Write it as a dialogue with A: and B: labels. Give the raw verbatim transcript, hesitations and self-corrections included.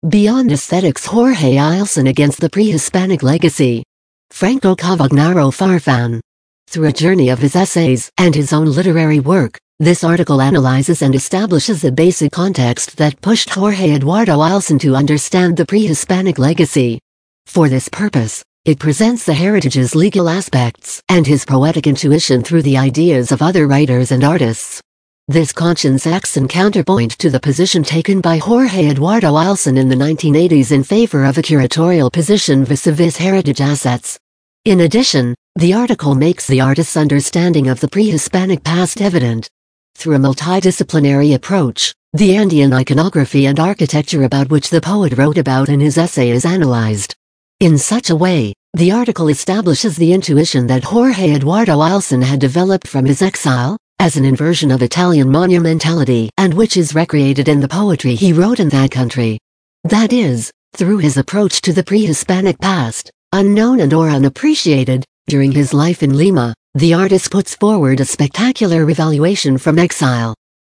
A: Beyond Aesthetics, Jorge Ilson Against the Pre-Hispanic Legacy. Franco Cavagnaro Farfan. Through a journey of his essays and his own literary work, this article analyzes and establishes the basic context that pushed Jorge Eduardo Ilson to understand the pre-Hispanic legacy. For this purpose, it presents the heritage's legal aspects and his poetic intuition through the ideas of other writers and artists. This conscience acts in counterpoint to the position taken by Jorge Eduardo Ilson in the nineteen eighties in favor of a curatorial position vis-a-vis heritage assets. In addition, the article makes the artist's understanding of the pre-Hispanic past evident. Through a multidisciplinary approach, the Andean iconography and architecture about which the poet wrote about in his essay is analyzed. In such a way, the article establishes the intuition that Jorge Eduardo Ilson had developed from his exile, as an inversion of Italian monumentality, and which is recreated in the poetry he wrote in that country. That is, through his approach to the pre-Hispanic past, unknown and or unappreciated, during his life in Lima, the artist puts forward a spectacular revaluation from exile.